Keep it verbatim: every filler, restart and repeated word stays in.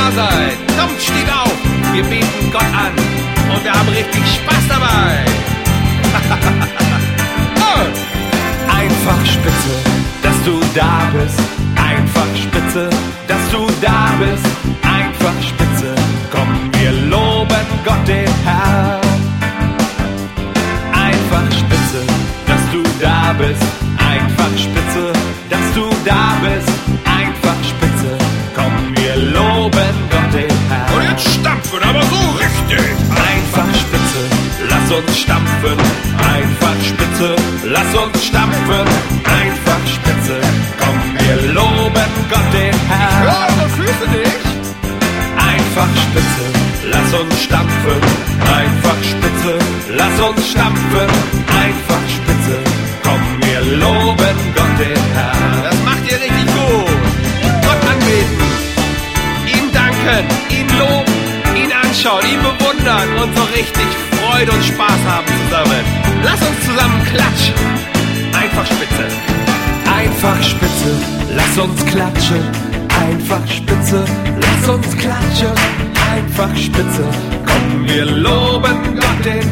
da seid. Kommt, steht auf, wir beten Gott an und wir haben richtig Spaß dabei. Oh. Einfach spitze, dass du da bist. Einfach spitze, dass du da bist. Einfach spitze, komm, wir loben Gott den Herrn. Einfach spitze, dass du da bist. Einfach spitze, dass du da bist. Einfach spitze, komm, wir loben Gott den Herrn. Und jetzt stampfen, aber so richtig. Einfach spitze, lass uns stampfen. Einfach spitze, lass uns stampfen. Einfach spitze, komm, wir loben Gott den Herrn. Ja, aber Füße nicht. Einfach spitze, lass uns stampfen. Einfach spitze, lass uns stampfen. Einfach spitze, komm, wir loben Gott den Herrn. Das macht ihr richtig gut. Gott anbeten, ihm danken, ihn loben, ihn anschauen, ihn bewundern und so richtig Freude und Spaß haben zusammen. Lass uns zusammen klatschen. Einfach spitze. Einfach spitze, lass uns klatschen. Einfach spitze, lass uns klatschen. Einfach spitze, komm, wir loben Gott den